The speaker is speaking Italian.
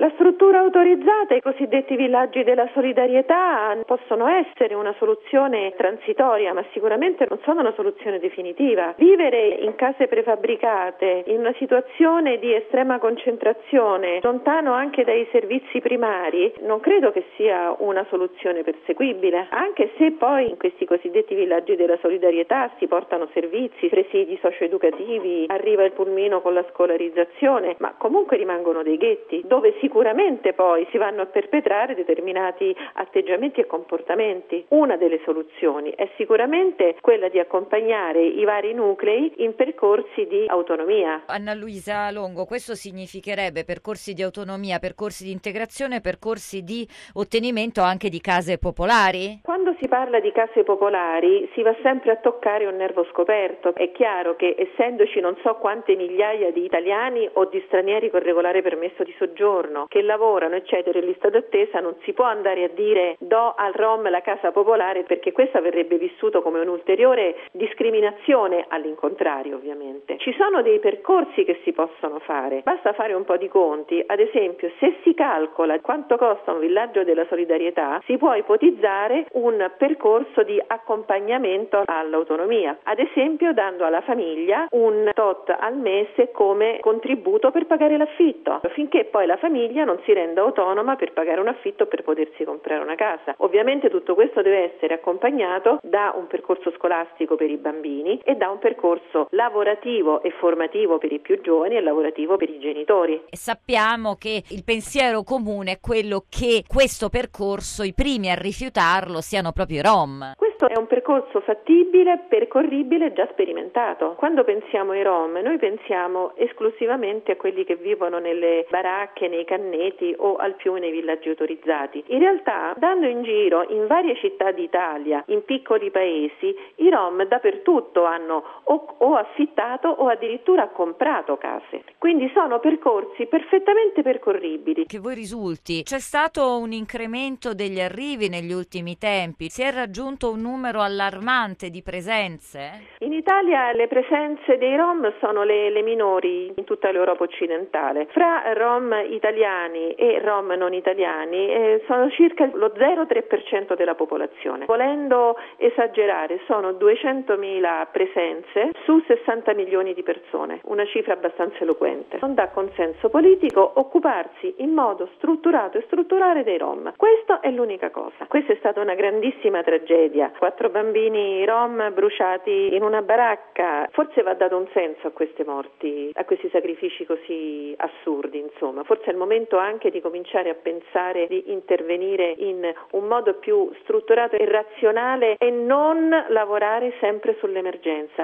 La struttura autorizzata, i cosiddetti villaggi della solidarietà, possono essere una soluzione transitoria, ma sicuramente non sono una soluzione definitiva. Vivere in case prefabbricate, in una situazione di estrema concentrazione, lontano anche dai servizi primari, non credo che sia una soluzione perseguibile, anche se poi in questi cosiddetti villaggi della solidarietà si portano servizi, presidi socioeducativi, arriva il pulmino con la scolarizzazione, ma comunque rimangono dei ghetti, dove sicuramente poi si vanno a perpetrare determinati atteggiamenti e comportamenti. Una delle soluzioni è sicuramente quella di accompagnare i vari nuclei in percorsi di autonomia. Anna Luisa Longo, questo significherebbe percorsi di autonomia, percorsi di integrazione, percorsi di ottenimento anche di case popolari? Quando si parla di case popolari si va sempre a toccare un nervo scoperto. È chiaro che essendoci non so quante migliaia di italiani o di stranieri con regolare permesso di soggiorno che lavorano eccetera in lista d'attesa, non si può andare a dire do al Rom la casa popolare, perché questo verrebbe vissuto come un'ulteriore discriminazione, all'incontrario ovviamente. Ci sono dei percorsi che si possono fare, basta fare un po' di conti. Ad esempio, se si calcola quanto costa un villaggio della solidarietà, si può ipotizzare un percorso di accompagnamento all'autonomia, ad esempio dando alla famiglia un tot al mese come contributo per pagare l'affitto, finché poi la famiglia non si renda autonoma per pagare un affitto per potersi comprare una casa. Ovviamente tutto questo deve essere accompagnato da un percorso scolastico per i bambini e da un percorso lavorativo e formativo per i più giovani e lavorativo per i genitori. E sappiamo che il pensiero comune è quello che questo percorso, i primi a rifiutarlo siano proprio i Rom. Questo è un percorso fattibile, percorribile, già sperimentato. Quando pensiamo ai Rom, noi pensiamo esclusivamente a quelli che vivono nelle baracche, nei canneti o al più nei villaggi autorizzati. In realtà, andando in giro in varie città d'Italia, in piccoli paesi, i Rom dappertutto hanno o affittato o addirittura comprato case. Quindi sono percorsi perfettamente percorribili. Che voi risulti, c'è stato un incremento degli arrivi negli ultimi tempi? Si è raggiunto un numero allarmante di presenze? In Italia le presenze dei Rom sono le minori in tutta l'Europa occidentale. Fra Rom italiani e Rom non italiani sono circa lo 0,3% della popolazione. Volendo esagerare, sono 200.000 presenze su 60 milioni di persone, una cifra abbastanza eloquente. Non dà consenso politico occuparsi in modo strutturato e strutturale dei Rom. Questa è l'unica cosa. Questa è stata una grandissima tragedia. 4 bambini Rom bruciati in una baracca. Forse va dato un senso a queste morti, a questi sacrifici così assurdi, insomma. Forse è il momento anche di cominciare a pensare di intervenire in un modo più strutturato e razionale e non lavorare sempre sull'emergenza.